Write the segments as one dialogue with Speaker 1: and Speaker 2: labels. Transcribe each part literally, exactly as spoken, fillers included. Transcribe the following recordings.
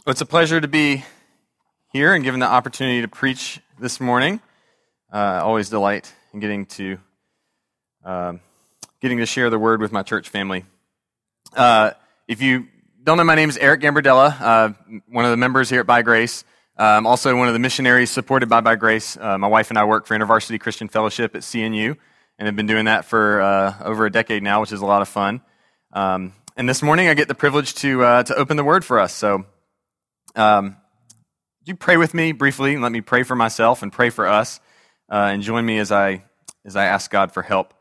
Speaker 1: Well, it's a pleasure to be here and given the opportunity to preach this morning. Uh, always delight in getting to um, getting to share the word with my church family. Uh, if you don't know, my name is Eric Gambardella, uh, one of the members here at By Grace. Uh, I'm also one of the missionaries supported by By Grace. Uh, my wife and I work for InterVarsity Christian Fellowship at C N U, and have been doing that for uh, over a decade now, which is a lot of fun. Um, and this morning, I get the privilege to uh, to open the word for us. So, um, would you pray with me briefly, and let me pray for myself and pray for us, uh, and join me as I as I ask God for help.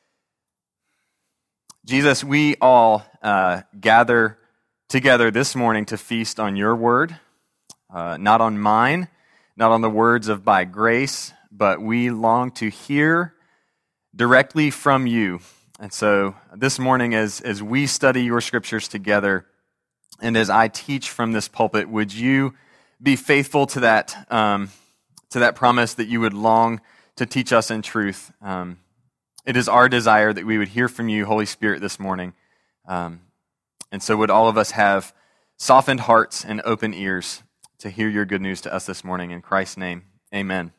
Speaker 1: Jesus, we all uh, gather together this morning to feast on your word, uh, not on mine, not on the words of By Grace, but we long to hear directly from you. And so this morning, as, as we study your scriptures together, and as I teach from this pulpit, would you be faithful to that um, to that promise that you would long to teach us in truth? Um, it is our desire that we would hear from you, Holy Spirit, this morning. Um, and so would all of us have softened hearts and open ears to hear your good news to us this morning. In Christ's name, amen.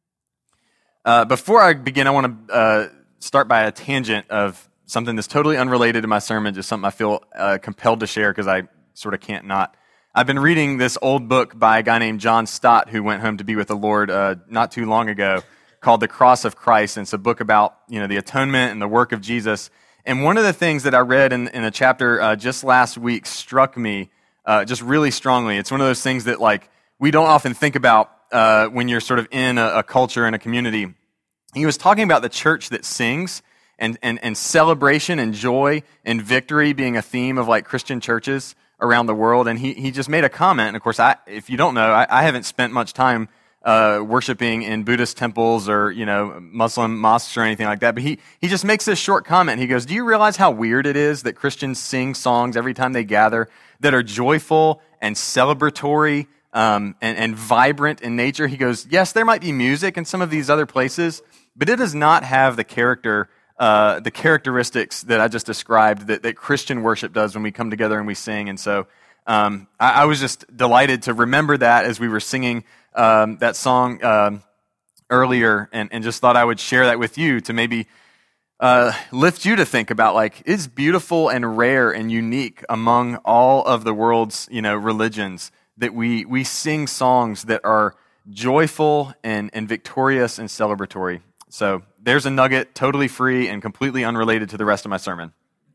Speaker 1: Uh, before I begin, I want to uh, start by a tangent of something that's totally unrelated to my sermon, just something I feel uh, compelled to share because I sort of can't not. I've been reading this old book by a guy named John Stott, who went home to be with the Lord uh, not too long ago, called The Cross of Christ. And it's a book about, you know, the atonement and the work of Jesus. And one of the things that I read in, in a chapter uh, just last week struck me uh, just really strongly. It's one of those things that, like, we don't often think about uh, when you're sort of in a, a culture and a community. He was talking about the church that sings and, and, and celebration and joy and victory being a theme of, like, Christian churches around the world. And he, he just made a comment. And of course, I, if you don't know, I, I haven't spent much time uh, worshiping in Buddhist temples or, you know, Muslim mosques or anything like that. But he, he just makes this short comment. He goes, do you realize how weird it is that Christians sing songs every time they gather that are joyful and celebratory um, and, and vibrant in nature? He goes, yes, there might be music in some of these other places, but it does not have the character Uh, the characteristics that I just described that, that Christian worship does when we come together and we sing. And so um, I, I was just delighted to remember that as we were singing um, that song um, earlier, and, and just thought I would share that with you to maybe uh, lift you to think about, like, it's beautiful and rare and unique among all of the world's, you know, religions that we we sing songs that are joyful and, and victorious and celebratory. So there's a nugget, totally free and completely unrelated to the rest of my sermon.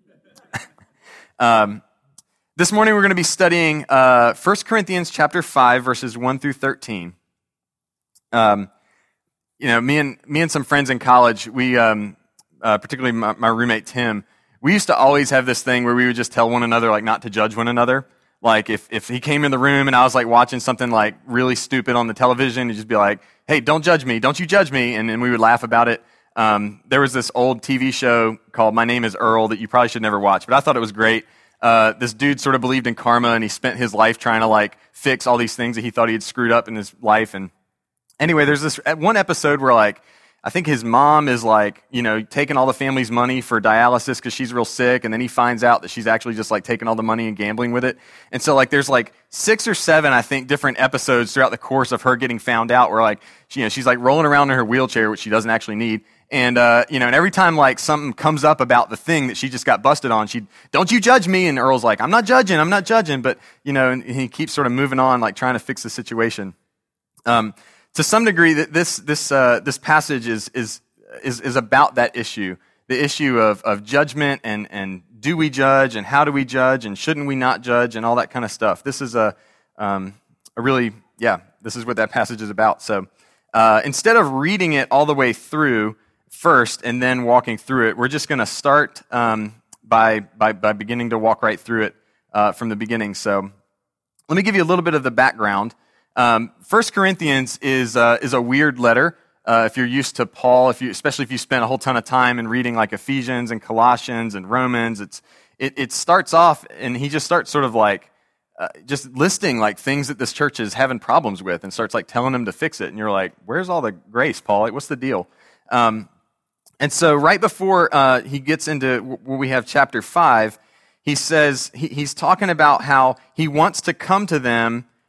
Speaker 1: um, this morning we're going to be studying uh, First Corinthians chapter five, verses one through thirteen. Um, you know, me and me and some friends in college, we, um, uh, particularly my, my roommate Tim, we used to always have this thing where we would just tell one another, like, not to judge one another. Like, if, if he came in the room and I was, like, watching something, like, really stupid on the television, he'd just be like, hey, don't judge me, don't you judge me, and then we would laugh about it. Um, there was this old T V show called My Name is Earl that you probably should never watch, but I thought it was great. Uh, this dude sort of believed in karma, and he spent his life trying to, like, fix all these things that he thought he had screwed up in his life. And anyway, there's this one episode where, like, I think his mom is, like, you know, taking all the family's money for dialysis because she's real sick, and then he finds out that she's actually just, like, taking all the money and gambling with it. And so, like, there's, like, six or seven, I think, different episodes throughout the course of her getting found out where, like, she, you know, she's, like, rolling around in her wheelchair, which she doesn't actually need. And, uh, you know, and every time, like, something comes up about the thing that she just got busted on, she, don't you judge me? And Earl's like, I'm not judging, I'm not judging. But, you know, and he keeps sort of moving on, like, trying to fix the situation. Um, to some degree, that this, this, uh, this passage is, is, is, is about that issue, the issue of, of judgment and, and do we judge and how do we judge and shouldn't we not judge and all that kind of stuff. This is a, um, a really, yeah, this is what that passage is about. So, uh, instead of reading it all the way through first and then walking through it, we're just going to start um, by, by by beginning to walk right through it uh, from the beginning. So let me give you a little bit of the background. Um, First Corinthians is uh, is a weird letter. Uh, if you're used to Paul, if you especially if you spent a whole ton of time in reading like Ephesians and Colossians and Romans, it's it, it starts off and he just starts sort of like uh, just listing like things that this church is having problems with and starts like telling them to fix it. And you're like, where's all the grace, Paul? Like, what's the deal? Um, And so right before uh, he gets into where we have chapter five, he says, he, he's talking about how he wants to come to them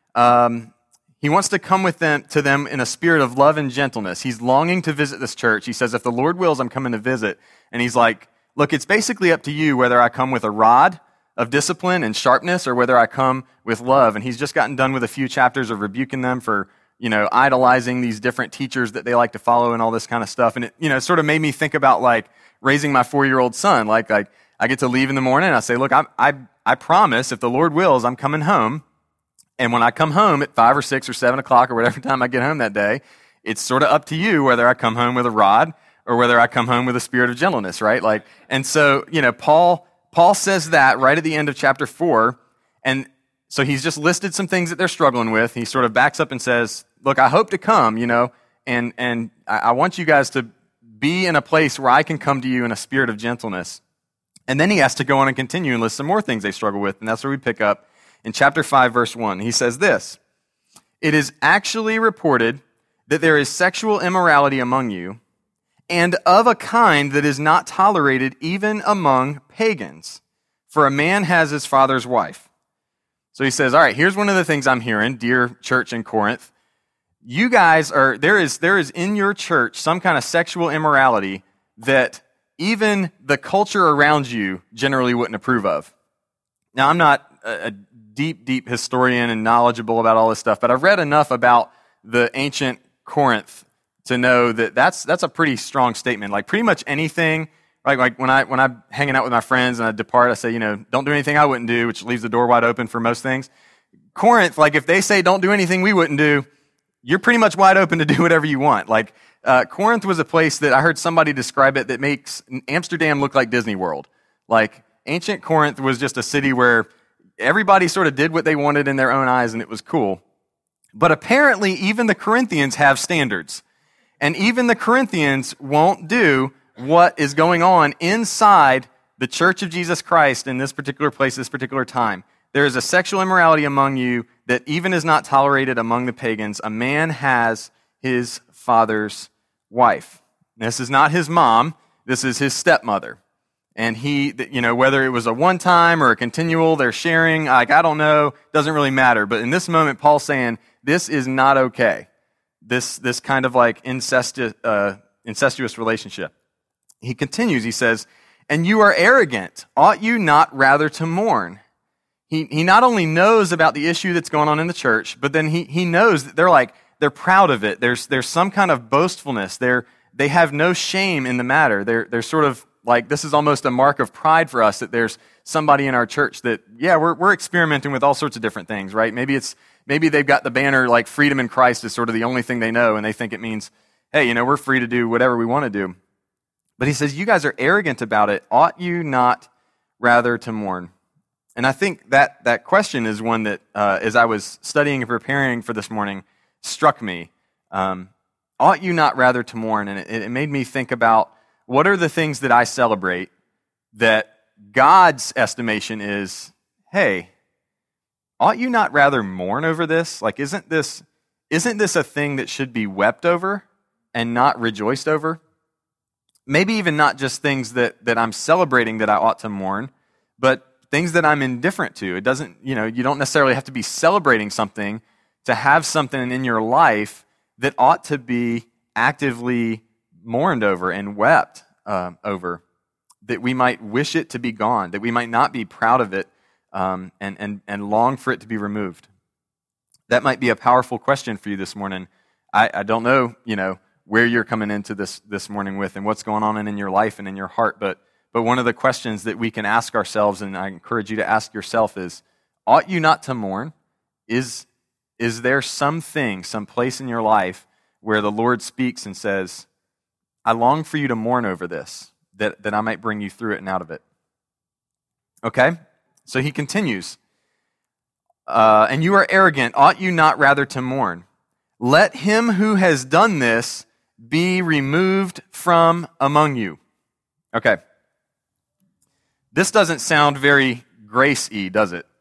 Speaker 1: Um, he wants to come with them to them in a spirit of love and gentleness. He's longing to visit this church. He says, if the Lord wills, I'm coming to visit. And he's like, look, it's basically up to you whether I come with a rod of discipline and sharpness or whether I come with love. And he's just gotten done with a few chapters of rebuking them for, you know, idolizing these different teachers that they like to follow and all this kind of stuff. And it, you know, sort of made me think about like raising my four-year-old son. Like, like I get to leave in the morning and I say, look, I, I, I promise if the Lord wills, I'm coming home. And when I come home at five or six or seven o'clock or whatever time I get home that day, it's sort of up to you whether I come home with a rod or whether I come home with a spirit of gentleness, right? Like, and so, you know, Paul, Paul says that right at the end of chapter four. And so he's just listed some things that they're struggling with. He sort of backs up and says, look, I hope to come, you know, and, and I, I want you guys to be in a place where I can come to you in a spirit of gentleness. And then he has to go on and continue and list some more things they struggle with. And that's where we pick up in chapter five, verse one. He says this, it is actually reported that there is sexual immorality among you, and of a kind that is not tolerated even among pagans. For a man has his father's wife. So he says, all right, here's one of the things I'm hearing, dear church in Corinth. You guys are, there is, there is in your church some kind of sexual immorality that even the culture around you generally wouldn't approve of. Now, I'm not a, a deep, deep historian and knowledgeable about all this stuff, but I've read enough about the ancient Corinth to know that that's that's a pretty strong statement. Like pretty much anything, right? Like when I when I'm hanging out with my friends and I depart, I say, you know, don't do anything I wouldn't do, which leaves the door wide open for most things. Corinth, like if they say don't do anything we wouldn't do, you're pretty much wide open to do whatever you want. Like uh, Corinth was a place that I heard somebody describe it that makes Amsterdam look like Disney World. Like ancient Corinth was just a city where everybody sort of did what they wanted in their own eyes, and it was cool. But apparently, even the Corinthians have standards. And even the Corinthians won't do what is going on inside the Church of Jesus Christ in this particular place, this particular time. There is a sexual immorality among you that even is not tolerated among the pagans. A man has his father's wife. This is not his mom. This is his stepmother. And he, you know, whether it was a one-time or a continual, they're sharing, like, I don't know, doesn't really matter. But in this moment, Paul's saying, this is not okay. This this kind of like incestuous, uh, incestuous relationship. He continues, he says, and you are arrogant. Ought you not rather to mourn? He he not only knows about the issue that's going on in the church, but then he he knows that they're like, they're proud of it. There's there's some kind of boastfulness. They're, they have no shame in the matter. They're they're sort of like, this is almost a mark of pride for us that there's somebody in our church that, yeah, we're we're experimenting with all sorts of different things, right? Maybe it's Maybe they've got the banner like freedom in Christ is sort of the only thing they know, and they think it means, hey, you know, we're free to do whatever we want to do. But he says, you guys are arrogant about it. Ought you not rather to mourn? And I think that that question is one that, uh, as I was studying and preparing for this morning, struck me. Um, ought you not rather to mourn? And it, it made me think about what are the things that I celebrate that God's estimation is, hey, ought you not rather mourn over this? Like, isn't this isn't this a thing that should be wept over and not rejoiced over? Maybe even not just things that, that I'm celebrating that I ought to mourn, but things that I'm indifferent to. It doesn't, you know, you don't necessarily have to be celebrating something to have something in your life that ought to be actively mourned over and wept uh, over, that we might wish it to be gone, that we might not be proud of it, Um, and, and, and long for it to be removed. That might be a powerful question for you this morning. I, I don't know, you know, where you're coming into this this morning with and what's going on in, in your life and in your heart, but but one of the questions that we can ask ourselves, and I encourage you to ask yourself, is, ought you not to mourn? Is, is there something, some place in your life where the Lord speaks and says, I long for you to mourn over this, that, that I might bring you through it and out of it? Okay? So he continues, uh, and you are arrogant, ought you not rather to mourn? Let him who has done this be removed from among you. Okay. This doesn't sound very grace-y, does it?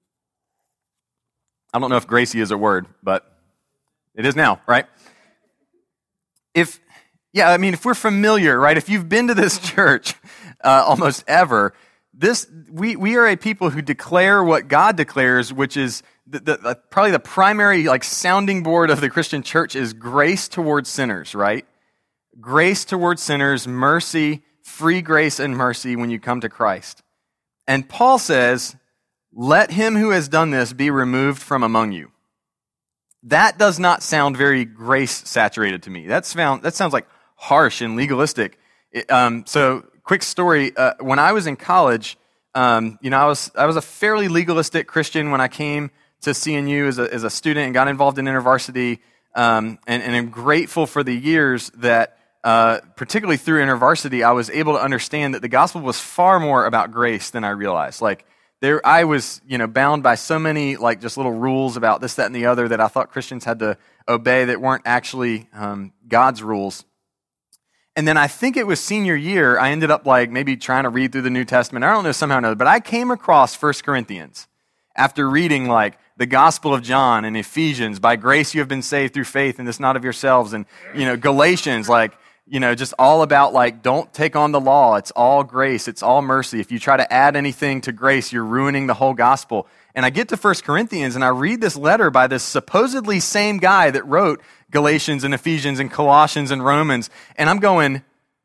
Speaker 1: I don't know if grace-y is a word, but it is now, right? If, yeah, I mean, if we're familiar, right, if you've been to this church uh, almost ever, This we we are a people who declare what God declares, which is the, the, the, probably the primary like sounding board of the Christian church is grace towards sinners, right? Grace towards sinners, mercy, free grace and mercy when you come to Christ. And Paul says, let him who has done this be removed from among you. That does not sound very grace-saturated to me. That, sound, that sounds like harsh and legalistic. It, um, so, quick story. Uh, when I was in college, um, you know, I was I was a fairly legalistic Christian when I came to C N U as a, as a student and got involved in InterVarsity, um, and, and I'm grateful for the years that, uh, particularly through InterVarsity, I was able to understand that the gospel was far more about grace than I realized. Like, There, I was, you know, bound by so many, like, just little rules about this, that, and the other that I thought Christians had to obey that weren't actually um, God's rules. And then I think it was senior year, I ended up, like, maybe trying to read through the New Testament. I don't know, somehow or another, but I came across First Corinthians after reading, like, the Gospel of John and Ephesians, by grace you have been saved through faith, and this not of yourselves, and, you know, Galatians, like, you know, just all about, like, don't take on the law. It's all grace. It's all mercy. If you try to add anything to grace, you're ruining the whole gospel. And I get to First Corinthians, and I read this letter by this supposedly same guy that wrote Galatians and Ephesians and Colossians and Romans, and I'm going,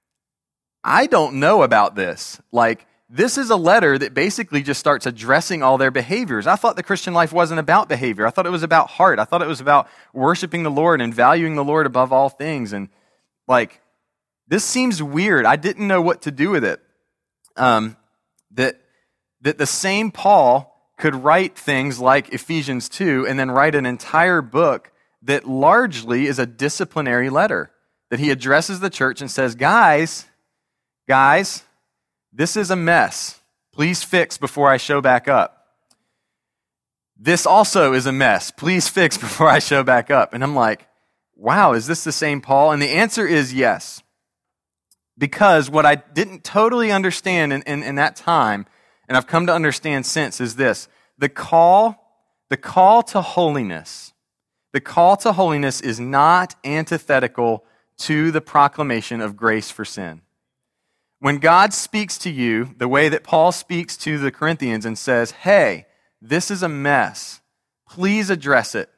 Speaker 1: I don't know about this. Like, this is a letter that basically just starts addressing all their behaviors. I thought the Christian life wasn't about behavior. I thought it was about heart. I thought it was about worshiping the Lord and valuing the Lord above all things. And, like, this seems weird. I didn't know what to do with it. Um, that, that the same Paul could write things like Ephesians two and then write an entire book that largely is a disciplinary letter, that he addresses the church and says, guys, guys, this is a mess. Please fix before I show back up. This also is a mess. Please fix before I show back up. And I'm like, wow, is this the same Paul? And the answer is yes. Because what I didn't totally understand in, in, in that time, and I've come to understand since, is this. The call, the call to holiness, the call to holiness is not antithetical to the proclamation of grace for sin. When God speaks to you the way that Paul speaks to the Corinthians and says, hey, this is a mess, please address it.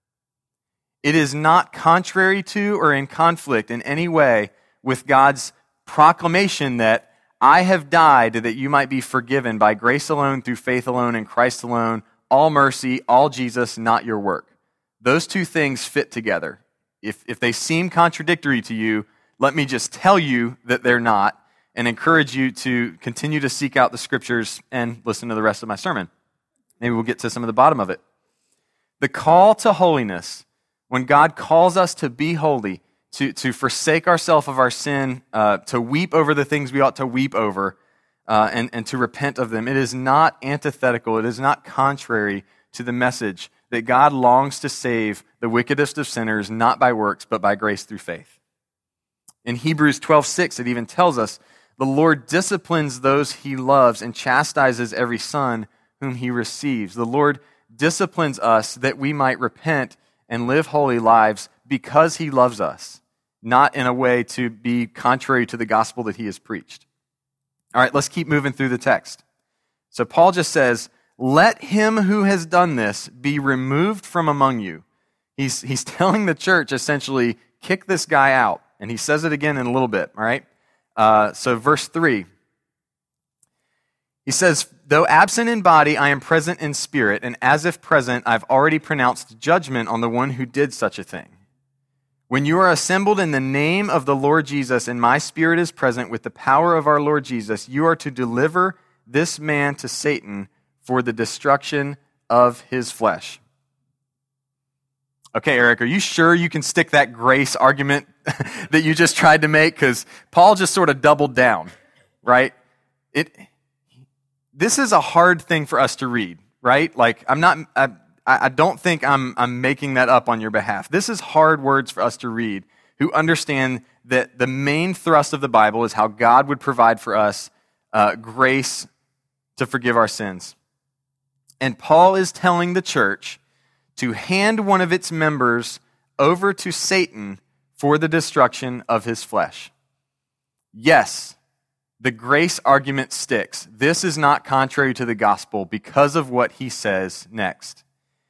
Speaker 1: It is not contrary to or in conflict in any way with God's proclamation that I have died that you might be forgiven by grace alone, through faith alone, in Christ alone, all mercy, all Jesus, not your work. Those two things fit together. If, if they seem contradictory to you, let me just tell you that they're not and encourage you to continue to seek out the scriptures and listen to the rest of my sermon. Maybe we'll get to some of the bottom of it. The call to holiness, when God calls us to be holy, To, to forsake ourselves of our sin, uh, to weep over the things we ought to weep over, uh, and, and to repent of them. It is not antithetical. It is not contrary to the message that God longs to save the wickedest of sinners, not by works, but by grace through faith. In Hebrews twelve six, it even tells us, the Lord disciplines those he loves and chastises every son whom he receives. The Lord disciplines us that we might repent and live holy lives because he loves us, not in a way to be contrary to the gospel that he has preached. All right, let's keep moving through the text. So Paul just says, let him who has done this be removed from among you. He's, he's telling the church, essentially, kick this guy out. And he says it again in a little bit, all right? Uh, so verse three, he says, though absent in body, I am present in spirit, and as if present, I've already pronounced judgment on the one who did such a thing. When you are assembled in the name of the Lord Jesus, and my spirit is present with the power of our Lord Jesus, you are to deliver this man to Satan for the destruction of his flesh. Okay, Eric, are you sure you can stick that grace argument that you just tried to make? Because Paul just sort of doubled down, right? It. This is a hard thing for us to read, right? Like, I'm not... I, I don't think I'm, I'm making that up on your behalf. This is hard words for us to read, who understand that the main thrust of the Bible is how God would provide for us uh, grace to forgive our sins. And Paul is telling the church to hand one of its members over to Satan for the destruction of his flesh. Yes, the grace argument sticks. This is not contrary to the gospel because of what he says next.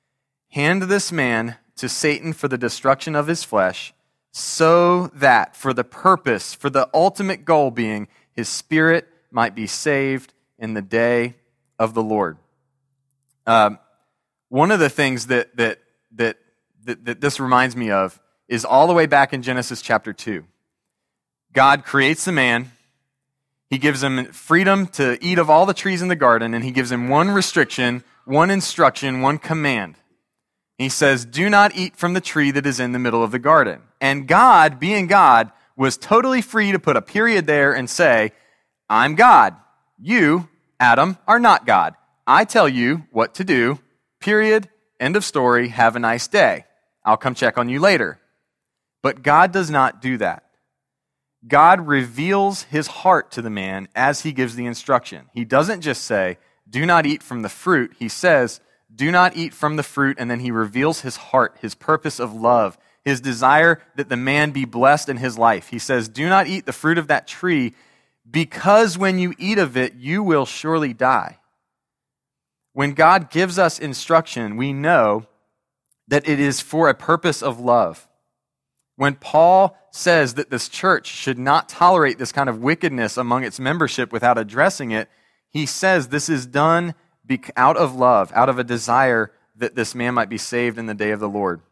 Speaker 1: hand this man to Satan for the destruction of his flesh, so that for the purpose, for the ultimate goal being his spirit might be saved in the day of the Lord. Um, one of the things that, that that that that this reminds me of is all the way back in Genesis chapter two. God creates the man. He gives him freedom to eat of all the trees in the garden, and he gives him one restriction, one instruction, one command. He says, do not eat from the tree that is in the middle of the garden. And God, being God, was totally free to put a period there and say, I'm God. You, Adam, are not God. I tell you what to do, period, end of story, have a nice day. I'll come check on you later. But God does not do that. God reveals his heart to the man as he gives the instruction. He doesn't just say, do not eat from the fruit. He says, do not eat from the fruit, and then he reveals his heart, his purpose of love, his desire that the man be blessed in his life. He says, do not eat the fruit of that tree, because when you eat of it, you will surely die. When God gives us instruction, we know that it is for a purpose of love. When Paul says that this church should not tolerate this kind of wickedness among its membership without addressing it, he says this is done out of love, out of a desire that this man might be saved in the day of the Lord.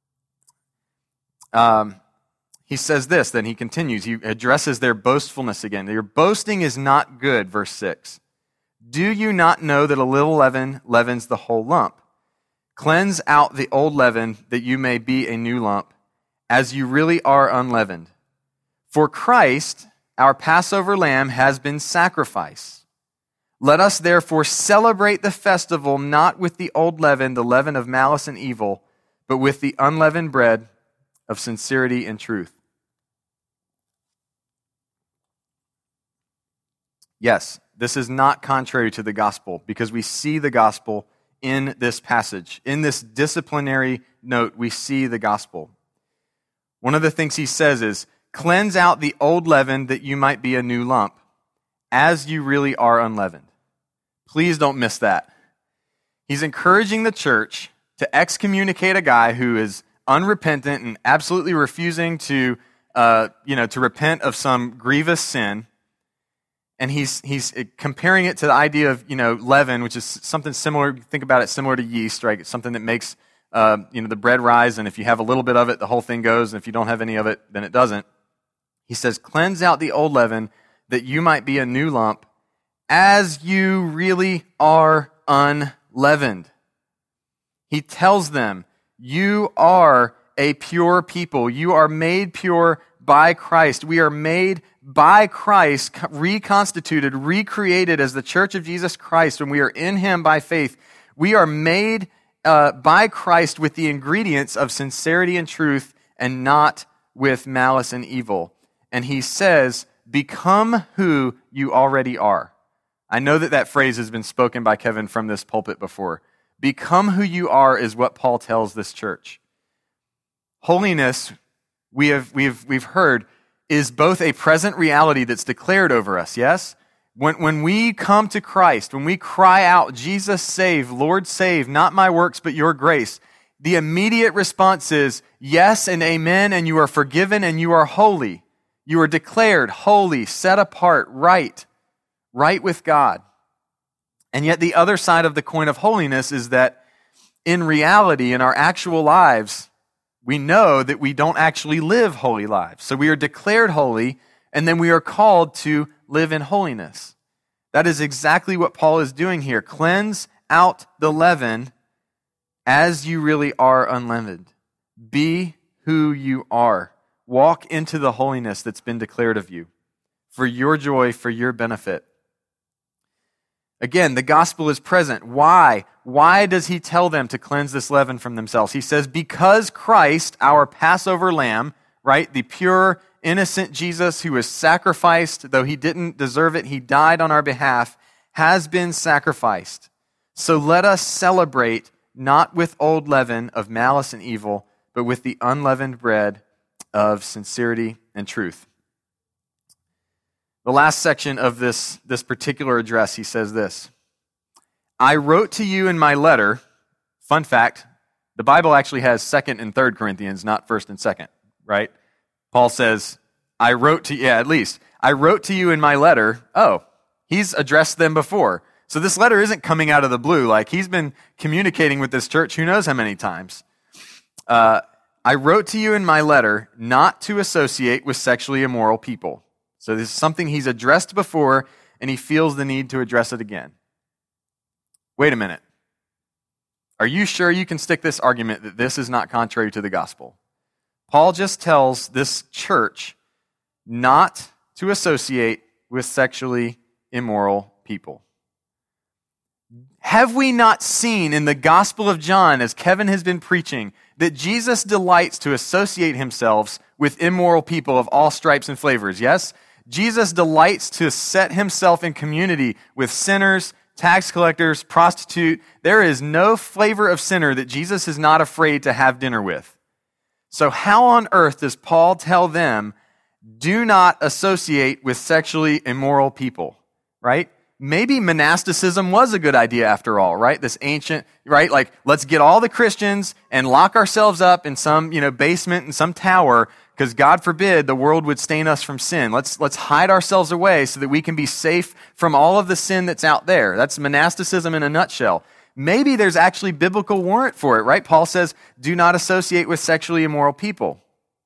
Speaker 1: Um, he says this, then he continues, he addresses their boastfulness again. Your boasting is not good, verse six. Do you not know that a little leaven leavens the whole lump? Cleanse out the old leaven that you may be a new lump, as you really are unleavened. For Christ, our Passover lamb, has been sacrificed. Let us therefore celebrate the festival not with the old leaven, the leaven of malice and evil, but with the unleavened bread of sincerity and truth. Yes, this is not contrary to the gospel, because we see the gospel in this passage. In this disciplinary note, we see the gospel. One of the things he says is, cleanse out the old leaven that you might be a new lump, as you really are unleavened. Please don't miss that. He's encouraging the church to excommunicate a guy who is unrepentant and absolutely refusing to, uh, you know, to repent of some grievous sin. And he's he's comparing it to the idea of, you know, leaven, which is something similar. Think about it similar to yeast, right? It's something that makes Uh, you know, the bread rise, and if you have a little bit of it, the whole thing goes, and if you don't have any of it, then it doesn't. He says, cleanse out the old leaven that you might be a new lump, as you really are unleavened. He tells them, you are a pure people. You are made pure by Christ. We are made by Christ, reconstituted, recreated as the church of Jesus Christ. When we are in him by faith, we are made Uh, by Christ with the ingredients of sincerity and truth, and not with malice and evil. And he says, become who you already are. I know that that phrase has been spoken by Kevin from this pulpit before. Become who you are is what Paul tells this church. Holiness, we have we've we've heard, is both a present reality that's declared over us, yes? When, when we come to Christ, when we cry out, Jesus save, Lord save, not my works but your grace, the immediate response is yes and amen, and you are forgiven and you are holy. You are declared holy, set apart, right, right with God. And yet the other side of the coin of holiness is that in reality, in our actual lives, we know that we don't actually live holy lives. So we are declared holy, and then we are called to live in holiness. That is exactly what Paul is doing here. Cleanse out the leaven as you really are unleavened. Be who you are. Walk into the holiness that's been declared of you for your joy, for your benefit. Again, the gospel is present. Why? Why does he tell them to cleanse this leaven from themselves? He says, because Christ, our Passover lamb, right, the pure, innocent Jesus who was sacrificed, though he didn't deserve it, he died on our behalf, has been sacrificed. So let us celebrate not with old leaven of malice and evil, but with the unleavened bread of sincerity and truth. The last section of this, this particular address, he says this. I wrote to you in my letter, fun fact, The Bible actually has second and third Corinthians, not first and second, right? Paul says, I wrote to, yeah, at least, I wrote to you in my letter. Oh, he's addressed them before. So this letter isn't coming out of the blue. Like, he's been communicating with this church who knows how many times. Uh, I wrote to you in my letter not to associate with sexually immoral people. So this is something he's addressed before, and he feels the need to address it again. Wait a minute. Are you sure you can stick this argument that this is not contrary to the gospel? Paul just tells this church not to associate with sexually immoral people. Have we not seen in the Gospel of John, as Kevin has been preaching, that Jesus delights to associate himself with immoral people of all stripes and flavors? Yes? Jesus delights to set himself in community with sinners, tax collectors, prostitute. There is no flavor of sinner that Jesus is not afraid to have dinner with. So how on earth does Paul tell them, do not associate with sexually immoral people, right? Maybe monasticism was a good idea after all, right? This ancient, right? Like, let's get all the Christians and lock ourselves up in some, you know, basement in some tower, because God forbid the world would stain us from sin. Let's, let's hide ourselves away so that we can be safe from all of the sin that's out there. That's monasticism in a nutshell. Maybe there's actually biblical warrant for it, right? Paul says, do not associate with sexually immoral people.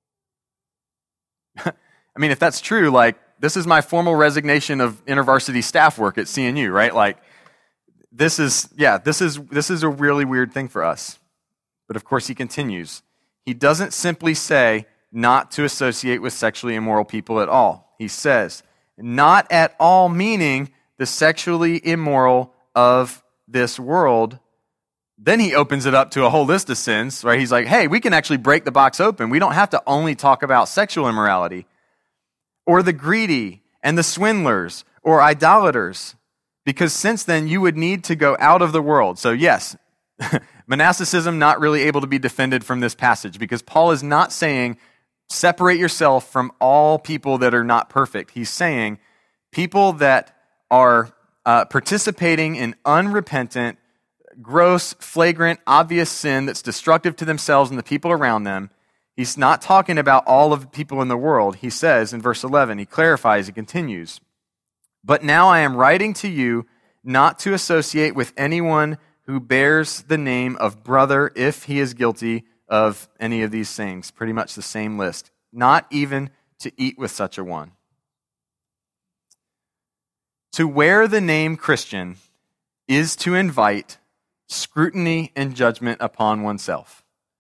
Speaker 1: I mean, if that's true, like, this is my formal resignation of intervarsity staff work at C N U, right? Like, this is, yeah, this is this is a really weird thing for us. But of course, he continues. He doesn't simply say not to associate with sexually immoral people at all. He says, not at all, meaning the sexually immoral of this world. Then he opens it up to a whole list of sins, right? He's like, hey, we can actually break the box open. We don't have to only talk about sexual immorality, or the greedy, and the swindlers, or idolaters, because since then you would need to go out of the world. So yes, monasticism not really able to be defended from this passage, because Paul is not saying separate yourself from all people that are not perfect. He's saying people that are uh, participating in unrepentant, gross, flagrant, obvious sin that's destructive to themselves and the people around them. He's not talking about all of the people in the world. He says in verse eleven, he clarifies, he continues, but now I am writing to you not to associate with anyone who bears the name of brother if he is guilty of any of these things. Pretty much the same list. Not even to eat with such a one. To wear the name Christian is to invite scrutiny and judgment upon oneself.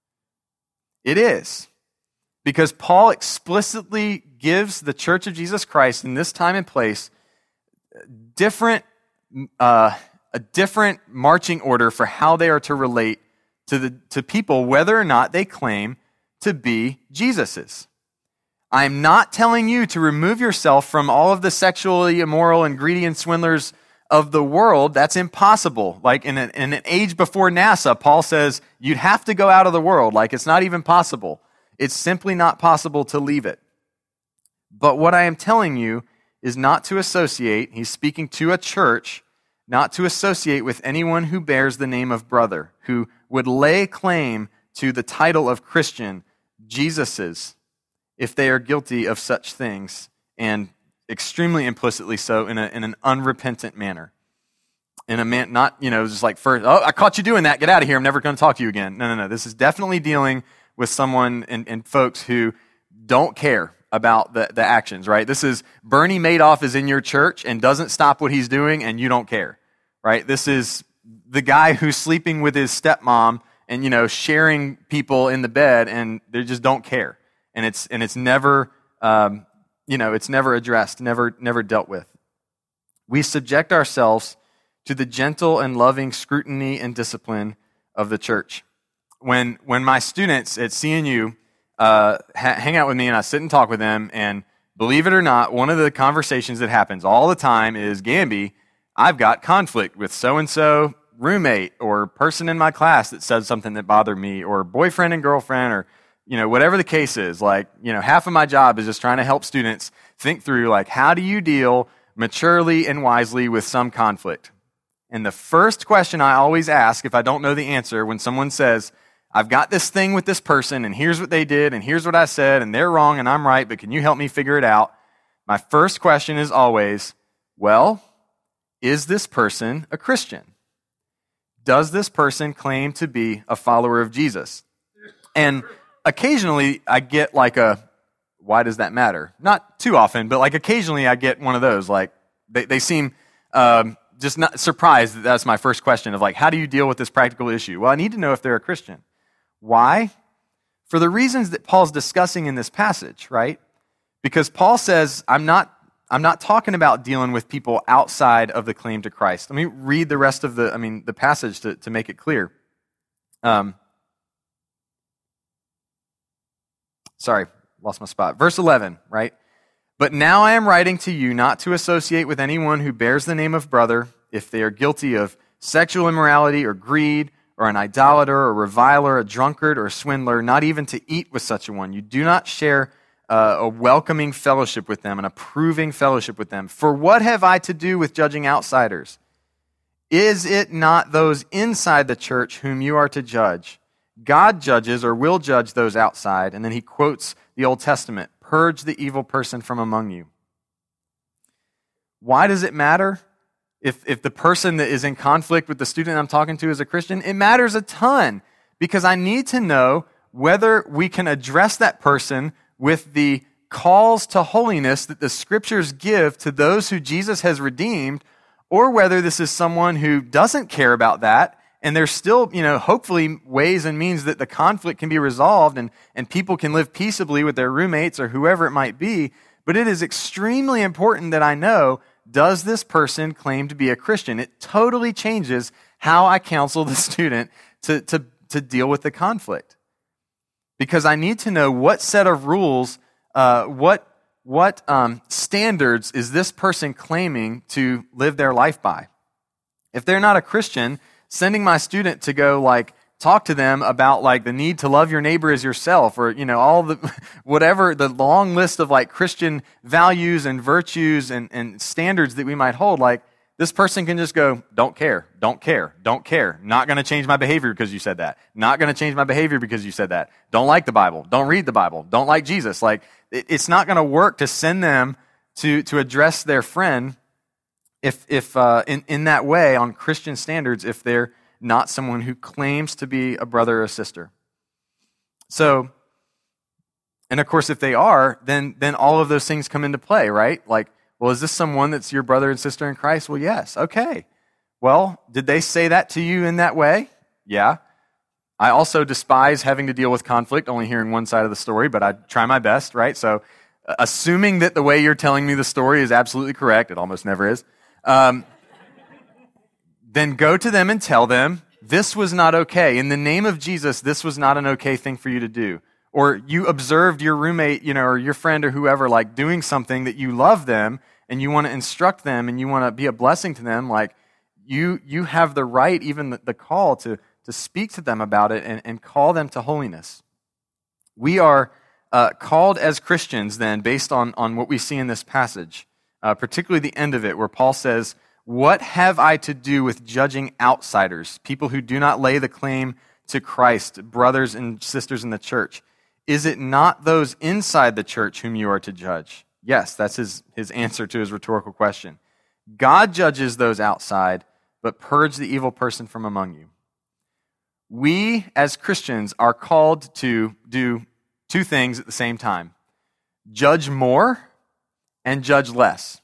Speaker 1: It is. Because Paul explicitly gives the Church of Jesus Christ in this time and place different, uh, a different marching order for how they are to relate to the to people, whether or not they claim to be Jesus's. I'm not telling you to remove yourself from all of the sexually immoral and greedy and swindlers of the world. That's impossible. Like in, a, in an age before NASA, Paul says you'd have to go out of the world. Like, it's not even possible. It's simply not possible to leave it. But what I am telling you is not to associate, he's speaking to a church, not to associate with anyone who bears the name of brother, who would lay claim to the title of Christian, Jesus's, if they are guilty of such things, and extremely implicitly so in, a, in an unrepentant manner. In a man, not, you know, just like first, oh, I caught you doing that, get out of here, I'm never going to talk to you again. No, no, no. This is definitely dealing with someone and, and folks who don't care about the, the actions, right? This is Bernie Madoff is in your church and doesn't stop what he's doing and you don't care, right? This is the guy who's sleeping with his stepmom and, you know, sharing people in the bed and they just don't care. And it's, and it's never, um, you know, it's never addressed, never, never dealt with. We subject ourselves to the gentle and loving scrutiny and discipline of the church. When when my students at C N U uh, ha- hang out with me and I sit and talk with them, and believe it or not, one of the conversations that happens all the time is, Gamby, I've got conflict with so-and-so roommate or person in my class that said something that bothered me, or boyfriend and girlfriend, or you know, whatever the case is. Like, you know, half of my job is just trying to help students think through, like, how do you deal maturely and wisely with some conflict? And the first question I always ask, if I don't know the answer, when someone says, I've got this thing with this person, and here's what they did, and here's what I said, and they're wrong, and I'm right, but can you help me figure it out? My first question is always, well, is this person a Christian? Does this person claim to be a follower of Jesus? And occasionally I get like a, why does that matter? Not too often, but like occasionally I get one of those, like they, they seem um, just not surprised that that's my first question of like, how do you deal with this practical issue? Well, I need to know if they're a Christian. Why? For the reasons that Paul's discussing in this passage, right? Because Paul says, I'm not, I'm not talking about dealing with people outside of the claim to Christ. Let me read the rest of the, I mean, the passage to, to make it clear. Um, sorry, lost my spot. Verse eleven, right? But now I am writing to you not to associate with anyone who bears the name of brother if they are guilty of sexual immorality or greed or an idolater or reviler, a drunkard or a swindler, not even to eat with such a one. You do not share Uh, a welcoming fellowship with them, an approving fellowship with them. For what have I to do with judging outsiders? Is it not those inside the church whom you are to judge? God judges or will judge those outside. And then he quotes the Old Testament, purge the evil person from among you. Why does it matter if, if the person that is in conflict with the student I'm talking to is a Christian? It matters a ton because I need to know whether we can address that person with the calls to holiness that the scriptures give to those who Jesus has redeemed, or whether this is someone who doesn't care about that, and there's still, you know, hopefully ways and means that the conflict can be resolved and, and people can live peaceably with their roommates or whoever it might be. But it is extremely important that I know, does this person claim to be a Christian? It totally changes how I counsel the student to, to, to deal with the conflict. Because I need to know what set of rules, uh, what what um, standards is this person claiming to live their life by. If they're not a Christian, sending my student to go like talk to them about like the need to love your neighbor as yourself, or you know all the whatever the long list of like Christian values and virtues and, and standards that we might hold, like this person can just go, don't care, don't care, don't care. Not going to change my behavior because you said that. Not going to change my behavior because you said that. Don't like the Bible. Don't read the Bible. Don't like Jesus. Like, it, it's not going to work to send them to, to address their friend if, if uh, in, in that way on Christian standards if they're not someone who claims to be a brother or sister. So, and of course, if they are, then then all of those things come into play, right? Like, well, is this someone that's your brother and sister in Christ? Well, yes. Okay. Well, did they say that to you in that way? Yeah. I also despise having to deal with conflict, only hearing one side of the story, but I try my best, right? So assuming that the way you're telling me the story is absolutely correct, it almost never is, um, then go to them and tell them, this was not okay. In the name of Jesus, this was not an okay thing for you to do. Or you observed your roommate, you know, or your friend or whoever, like doing something that you love them and you want to instruct them and you want to be a blessing to them, like you you have the right, even the, the call to, to speak to them about it and, and call them to holiness. We are uh, called as Christians then, based on, on what we see in this passage, uh, particularly the end of it, where Paul says, what have I to do with judging outsiders, people who do not lay the claim to Christ, brothers and sisters in the church? Is it not those inside the church whom you are to judge? Yes, that's his, his answer to his rhetorical question. God judges those outside, but purge the evil person from among you. We, as Christians, are called to do two things at the same time. Judge more and judge less.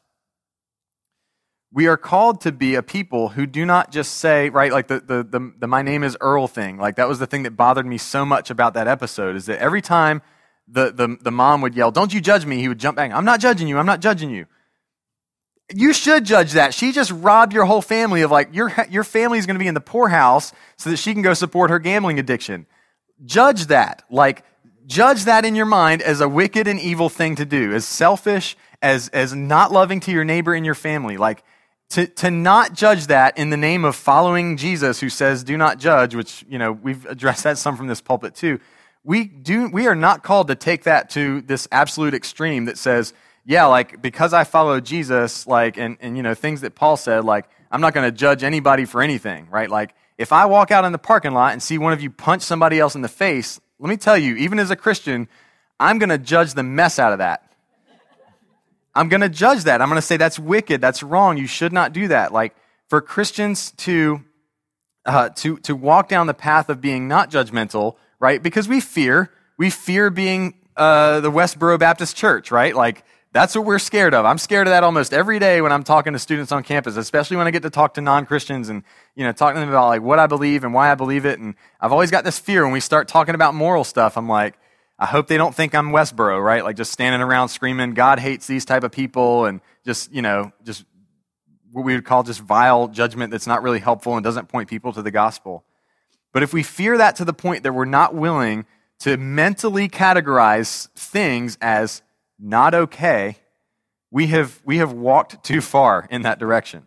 Speaker 1: We are called to be a people who do not just say, right, like the, the, the, the my name is Earl thing. Like that was the thing that bothered me so much about that episode, is that every time the, the, the mom would yell, don't you judge me, he would jump back, I'm not judging you, I'm not judging you. You should judge that. She just robbed your whole family of like, your, your family is going to be in the poorhouse so that she can go support her gambling addiction. Judge that. Like, judge that in your mind as a wicked and evil thing to do, as selfish, as, as not loving to your neighbor and your family. Like, To to not judge that in the name of following Jesus, who says, do not judge, which, you know, we've addressed that some from this pulpit too. We do we are not called to take that to this absolute extreme that says, yeah, like, because I follow Jesus, like, and, and you know, things that Paul said, like, I'm not going to judge anybody for anything, right? Like, if I walk out in the parking lot and see one of you punch somebody else in the face, let me tell you, even as a Christian, I'm going to judge the mess out of that. I'm going to judge that. I'm going to say that's wicked, that's wrong, you should not do that. Like, for Christians to uh, to to walk down the path of being not judgmental, right? Because we fear, we fear being uh, the Westboro Baptist Church, right? Like, that's what we're scared of. I'm scared of that almost every day when I'm talking to students on campus, especially when I get to talk to non-Christians and, you know, talking to them about like what I believe and why I believe it. And I've always got this fear when we start talking about moral stuff. I'm like, I hope they don't think I'm Westboro, right? Like just standing around screaming, God hates these type of people, and just, you know, just what we would call just vile judgment that's not really helpful and doesn't point people to the gospel. But if we fear that to the point that we're not willing to mentally categorize things as not okay, we have we have walked too far in that direction.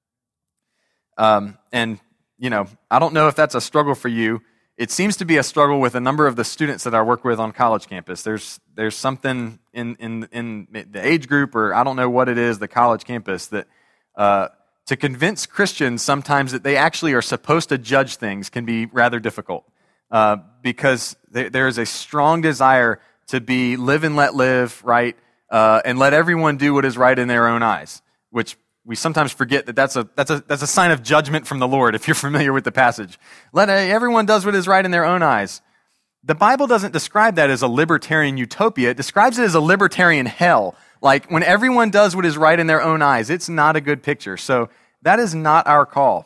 Speaker 1: Um, and, you know, I don't know if that's a struggle for you. It seems to be a struggle with a number of the students that I work with on college campus. There's there's something in, in, in the age group, or I don't know what it is, the college campus, that uh, to convince Christians sometimes that they actually are supposed to judge things can be rather difficult. Uh, because there, there is a strong desire to be live and let live, right? Uh, and let everyone do what is right in their own eyes, which we sometimes forget that that's a that's a that's a sign of judgment from the Lord. If you're familiar with the passage, let uh, everyone does what is right in their own eyes. The Bible doesn't describe that as a libertarian utopia. It describes it as a libertarian hell. Like when everyone does what is right in their own eyes, it's not a good picture. So that is not our call.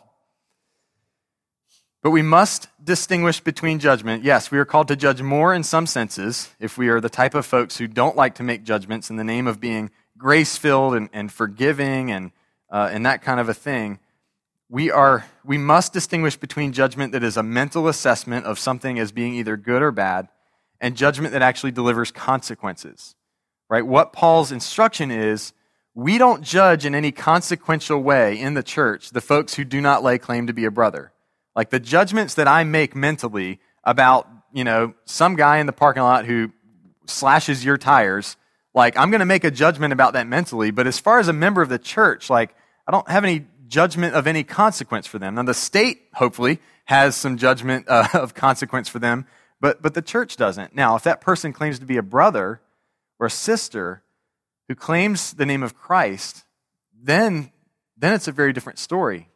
Speaker 1: But we must distinguish between judgment. Yes, we are called to judge more in some senses if we are the type of folks who don't like to make judgments in the name of being grace-filled and, and forgiving and uh, and that kind of a thing. We are we must distinguish between judgment that is a mental assessment of something as being either good or bad, and judgment that actually delivers consequences. Right? What Paul's instruction is, we don't judge in any consequential way in the church the folks who do not lay claim to be a brother. Like the judgments that I make mentally about, you know, some guy in the parking lot who slashes your tires, like I'm going to make a judgment about that mentally. But as far as a member of the church, like I don't have any judgment of any consequence for them. Now the state, hopefully, has some judgment uh, of consequence for them, but but the church doesn't. Now, if that person claims to be a brother or a sister who claims the name of Christ, then then it's a very different story.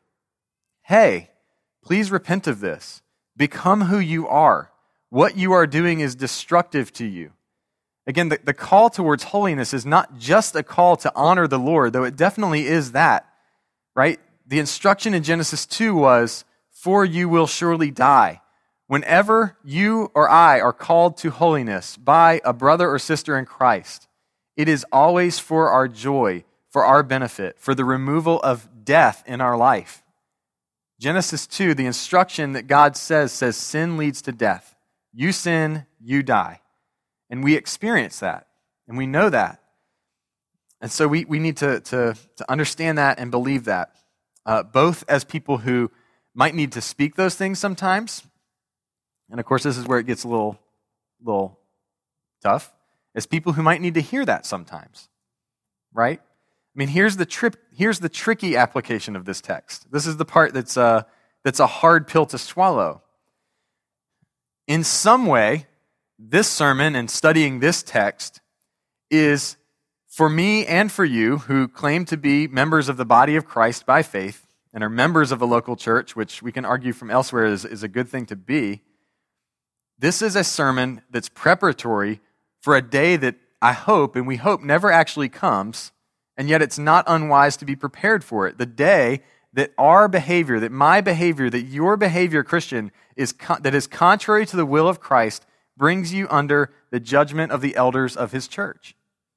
Speaker 1: Hey, please repent of this. Become who you are. What you are doing is destructive to you. Again, the, the call towards holiness is not just a call to honor the Lord, though it definitely is that, right? The instruction in Genesis two was, for you will surely die. Whenever you or I are called to holiness by a brother or sister in Christ, it is always for our joy, for our benefit, for the removal of death in our life. Genesis two, the instruction that God says, says sin leads to death. You sin, you die. And we experience that, and we know that. And so we, we need to, to, to understand that and believe that, uh, both as people who might need to speak those things sometimes, and of course this is where it gets a little, little tough, as people who might need to hear that sometimes, right? I mean, here's the trip. Here's the tricky application of this text. This is the part that's a, that's a hard pill to swallow. In some way, this sermon and studying this text is for me and for you who claim to be members of the body of Christ by faith and are members of a local church, which we can argue from elsewhere is, is a good thing to be. This is a sermon that's preparatory for a day that I hope, and we hope never actually comes, and yet it's not unwise to be prepared for it. The day that our behavior, that my behavior, that your behavior, Christian, is con- that is contrary to the will of Christ, brings you under the judgment of the elders of his church.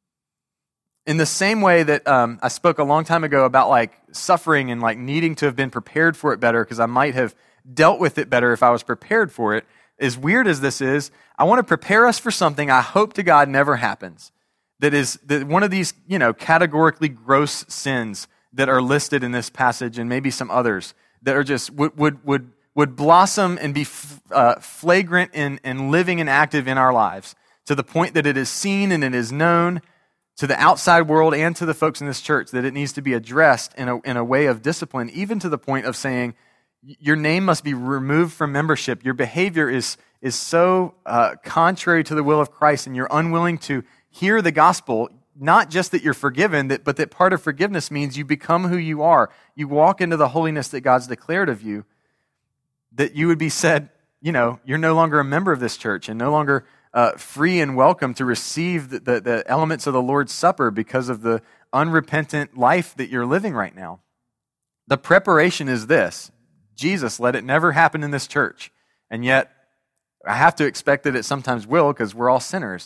Speaker 1: In the same way that um, I spoke a long time ago about like suffering and like needing to have been prepared for it better because I might have dealt with it better if I was prepared for it, as weird as this is, I want to prepare us for something I hope to God never happens. That is that one of these, you know, categorically gross sins that are listed in this passage and maybe some others that are just would would would, would blossom and be uh, flagrant and, and living and active in our lives to the point that it is seen and it is known to the outside world and to the folks in this church that it needs to be addressed in a in a way of discipline, even to the point of saying, Your name must be removed from membership. Your behavior is, is so uh, contrary to the will of Christ, and you're unwilling to hear the gospel, not just that you're forgiven, that, but that part of forgiveness means you become who you are. You walk into the holiness that God's declared of you, that you would be said, you know, you're no longer a member of this church and no longer uh, free and welcome to receive the, the, the elements of the Lord's Supper because of the unrepentant life that you're living right now. The preparation is this. Jesus let it never happen in this church. And yet, I have to expect that it sometimes will because we're all sinners.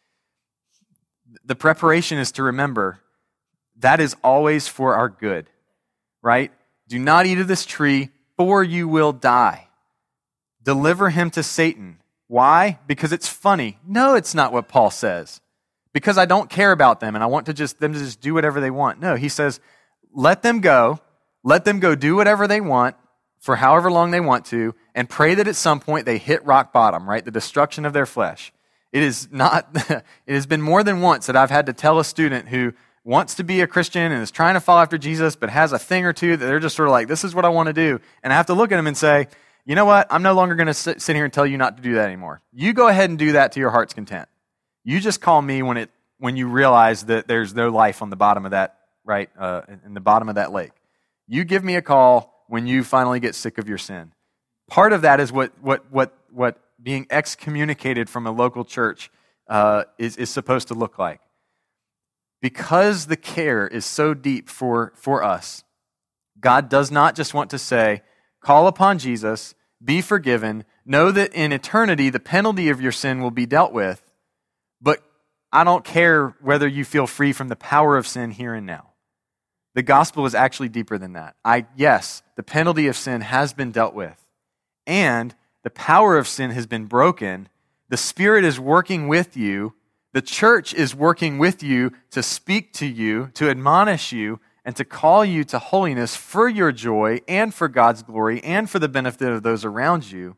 Speaker 1: The preparation is to remember that is always for our good, right? Do not eat of this tree, for you will die. Deliver him to Satan. Why? Because it's funny. No, it's not what Paul says. Because I don't care about them and I want to just them to just do whatever they want. No, he says, let them go. Let them go do whatever they want for however long they want to, and pray that at some point they hit rock bottom, right? The destruction of their flesh. It is not, it has been more than once that I've had to tell a student who wants to be a Christian and is trying to follow after Jesus, but has a thing or two that they're just sort of like, this is what I want to do. And I have to look at them and say, you know what? I'm no longer going to sit, sit here and tell you not to do that anymore. You go ahead and do that to your heart's content. You just call me when it when you realize that there's no life on the bottom of that, right, uh, in the bottom of that lake. You give me a call when you finally get sick of your sin. Part of that is what what what what being excommunicated from a local church uh, is, is supposed to look like. Because the care is so deep for, for us, God does not just want to say, call upon Jesus, be forgiven, know that in eternity the penalty of your sin will be dealt with, but I don't care whether you feel free from the power of sin here and now. The gospel is actually deeper than that. I yes, the penalty of sin has been dealt with, and the power of sin has been broken. The Spirit is working with you. The church is working with you to speak to you, to admonish you, and to call you to holiness for your joy and for God's glory and for the benefit of those around you.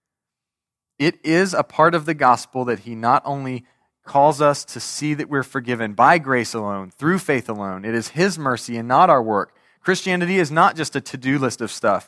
Speaker 1: It is a part of the gospel that He not only calls us to see that we're forgiven by grace alone, through faith alone. It is His mercy and not our work. Christianity is not just a to-do list of stuff.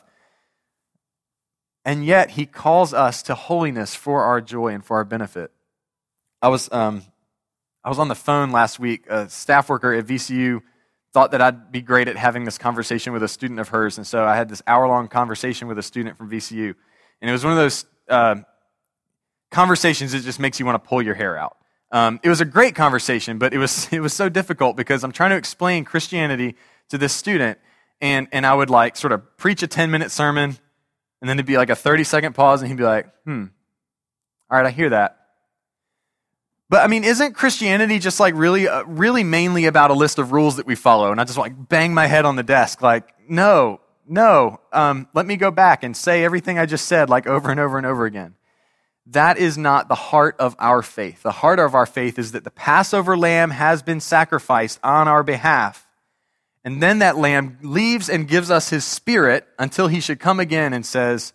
Speaker 1: And yet, He calls us to holiness for our joy and for our benefit. I was um, I was on the phone last week. A staff worker at V C U thought that I'd be great at having this conversation with a student of hers, and so I had this hour-long conversation with a student from V C U. And it was one of those uh, conversations that just makes you want to pull your hair out. Um, it was a great conversation, but it was it was so difficult because I'm trying to explain Christianity to this student, and and I would like sort of preach a ten-minute sermon, and then it'd be like a thirty-second pause, and he'd be like, hmm, all right, I hear that. But I mean, isn't Christianity just like really, uh, really mainly about a list of rules that we follow? And I just like bang my head on the desk, like, no, no, um, let me go back and say everything I just said like over and over and over again. That is not the heart of our faith. The heart of our faith is that the Passover lamb has been sacrificed on our behalf. And then that lamb leaves and gives us his Spirit until he should come again and says,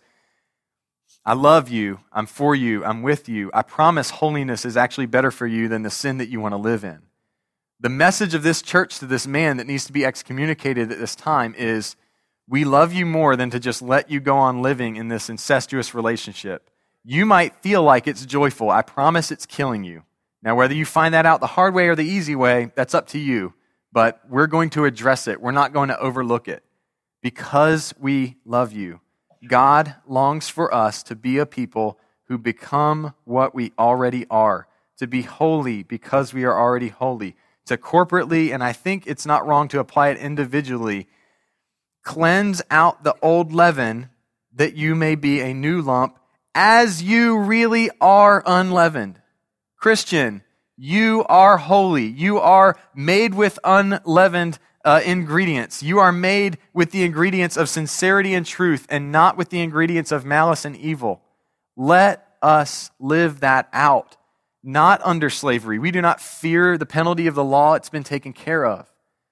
Speaker 1: I love you, I'm for you, I'm with you. I promise holiness is actually better for you than the sin that you want to live in. The message of this church to this man that needs to be excommunicated at this time is, we love you more than to just let you go on living in this incestuous relationship. You might feel like it's joyful. I promise it's killing you. Now, whether you find that out the hard way or the easy way, that's up to you. But we're going to address it. We're not going to overlook it. Because we love you. God longs for us to be a people who become what we already are, to be holy because we are already holy, to corporately, and I think it's not wrong to apply it individually, cleanse out the old leaven that you may be a new lump as you really are unleavened. Christian, you are holy. You are made with unleavened Uh, ingredients. You are made with the ingredients of sincerity and truth and not with the ingredients of malice and evil. Let us live that out, not under slavery. We do not fear the penalty of the law. It's been taken care of.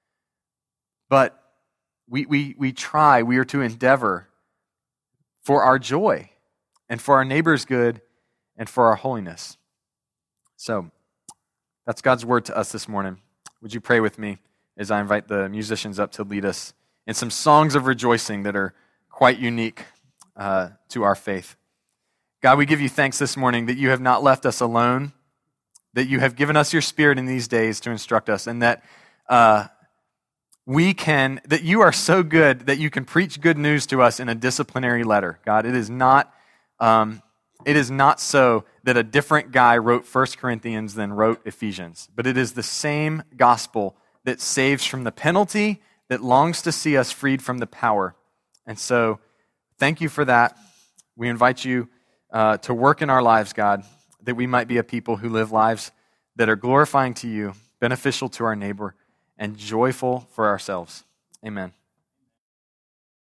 Speaker 1: But we, we, we try, we are to endeavor for our joy and for our neighbor's good and for our holiness. So that's God's word to us this morning. Would you pray with me as I invite the musicians up to lead us in some songs of rejoicing that are quite unique uh, to our faith. God, we give you thanks this morning that you have not left us alone, that you have given us your Spirit in these days to instruct us, and that uh, we can, that you are so good that you can preach good news to us in a disciplinary letter. God, it is not, um, it is not so that a different guy wrote First Corinthians than wrote Ephesians, but it is the same gospel that saves from the penalty, that longs to see us freed from the power. And so, thank you for that. We invite you uh, to work in our lives, God, that we might be a people who live lives that are glorifying to you, beneficial to our neighbor, and joyful for ourselves. Amen.